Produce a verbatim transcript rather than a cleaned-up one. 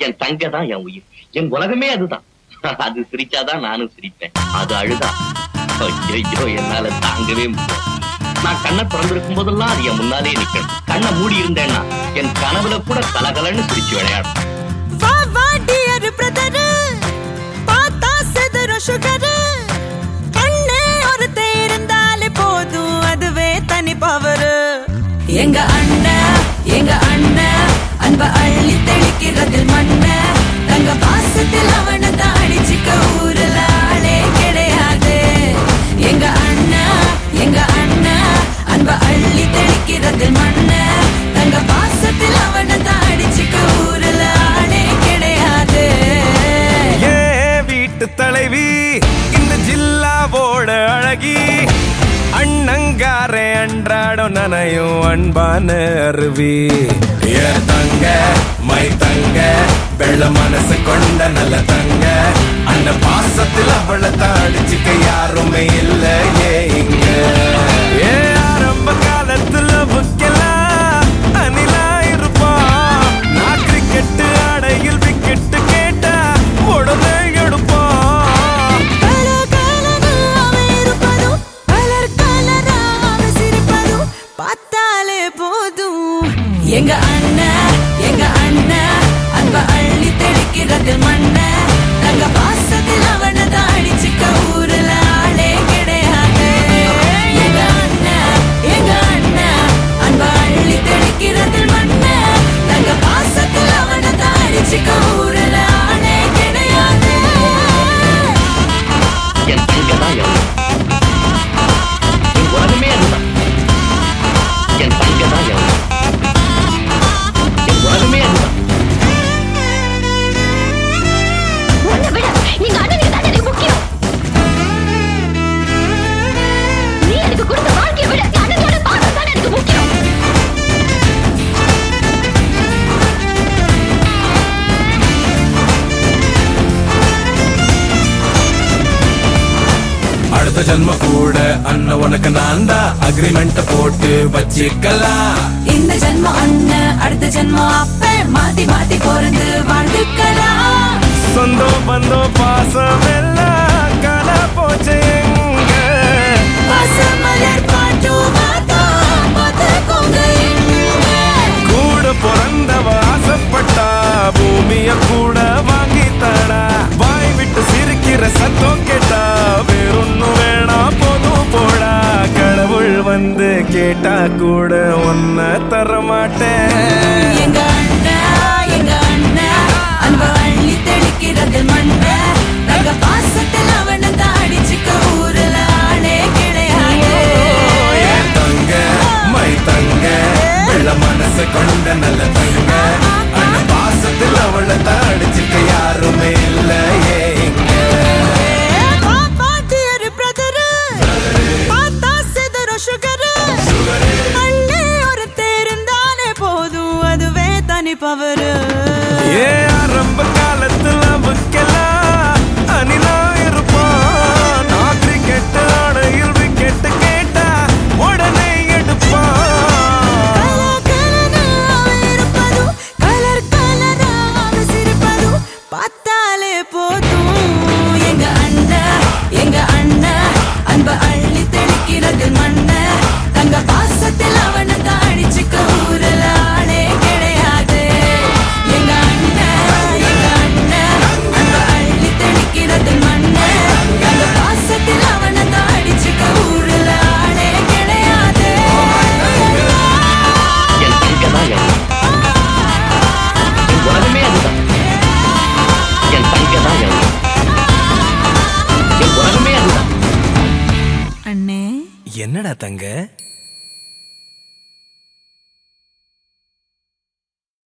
என் தங்க தான் என் உயிர், என் உலகமே அதுதான். அது சிரிச்சாதான் நானும் சிரிப்பேன், அது அழுதா ஐயோ என்னால தாங்கவே முடியும். நான் கண்ணை திறந்திருக்கும் போதெல்லாம் அது என் முன்னாலே நிக்கணும். கண்ணை மூடி இருந்தேன்னா என் கனவுல கூட கலகலன்னு சிரிச்சு விளையாடும். எங்க அண்ணன் எங்க அண்ணன் அன்ப அள்ளி தெளிக்கிறது மண்ண, தங்க பாசத்தில் அவனை தான் அடிச்சுக்க ஊருல ஆளே கிடையாது. எங்க அண்ணா எங்க அண்ணா அன்ப அள்ளி தெளிக்கிறது மண்ண, தங்க பாசத்தில் அவனை தான் அடிச்சுக்க ஊருல ஆளே கிடையாது. ஏ வீட்டு தலைவி இந்த ஜில்லாவோட அழகி, அண்ணங்காரே அன்றாடம் நனையும் அன்பான அருவி. ஏ தங்க மை தங்க வெள்ள மனசு கொண்ட நல்ல தங்க, அந்த பாசத்தில் அவளை தாடிச்சுக்க யாருமே இல்ல ஏ இங்க. ஏ ஆரம்ப காலத்துல புக்கலாம் அணிலா இருப்போம், நான் கிரிக்கெட்டு ஆடையில் விக்கெட்டு கேட்டா உடனே எடுப்போம். எங்க அண்ணா எங்க அண்ணா அன்ப அள்ளி தெளிக்கிறது மண்ண, தங்க பாசத்தில் அவனை தான் அடிச்சுக்க ஊருல ஆளே கிடையாது. எங்க அண்ணா எங்க அண்ணா அன்ப அள்ளி தெளிக்கிறது மண்ண, தங்க பாசத்தில் அவனை தான் அடிச்சுக்க ஊருல ஆளே கிடையாது. என் தங்க தான் என் உலகமே அதுதான், என் தங்க தான் என் உலகமே அதுதான். உன்னை விட எங்க அண்ணனுக்கு தான் எனக்கு முக்கியம். நீ எனக்கு கொடுத்த வாழ்க்கையை விட அண்ணனோட பாசம் தான் எனக்கு முக்கியம். அடுத்த ஜன்ம கூட அண்ணன் உனக்கு நான் தான் அக்ரிமெண்ட் போட்டு வச்சுக்கலாம். இந்த ஜன்மம் அண்ணன் அடுத்த ஜன்மம் அப்ப மாத்தி மாத்தி பொருந்து வாழ்ந்துக்கலாம். சொந்தம் பந்தம் பாசம் எல்லாம் காண போச்சு எங்க, பசுமலர் பாட்டு மாத்தம் பார்த்துக்கோங்க எங்க. கூட பிறந்தவ ஆசைப்பட்டா பூமிய கூட வாங்கி தாடா. வாய் விட்டு சிரிக்கிற சத்தம் கேட்டா வேறொன்னும் வேணா போதும் போடா. கடவுள் வந்து கேட்டா கூட ஒன்ன தர மாட்டேன். எங்க அண்ணா எங்க அண்ணா அன்ப அள்ளி தெளிக்கிறது மண்ண, தங்க பாசத்தில் அவனை தான் அடிச்சுக்க ஊருல ஆளே கிடையாது. என் தங்க மை தங்க வெள்ள மனசு கொண்ட நல்ல தங்க, அந்த பாசத்தில் அவளை தாடிச்சுக்க யாருமே இல்ல ஏ இங்க. ஏ ஆரம்ப காலத்துல புக்கலாம் அணிலா இருப்போம், நான் கிரிக்கெட் ஆடையில் விக்கெட்டு கேட்டா உடனே எடுப்போம். பார்த்தாலே போதும். எங்க அண்ணா எங்க அண்ணா அன்ப அள்ளி தெளிக்கிறது மண்ண, தங்க பாசத்தில் அவனை தான் அடிச்சுக்க ஊருல ஆளே கிடையாது. எங்க அண்ணா எங்க அண்ணா அன்ப அள்ளி தெளிக்கிறது மண்ண, தங்க பாசத்தில் அவனை தான் அடிச்சுக்க ஊருல ஆளே கிடையாது. என் தங்க தான் என் உலகமே அதுதான், என் தங்க தான் என் உலகமே அதுதான். அண்ணே என்னடா தங்க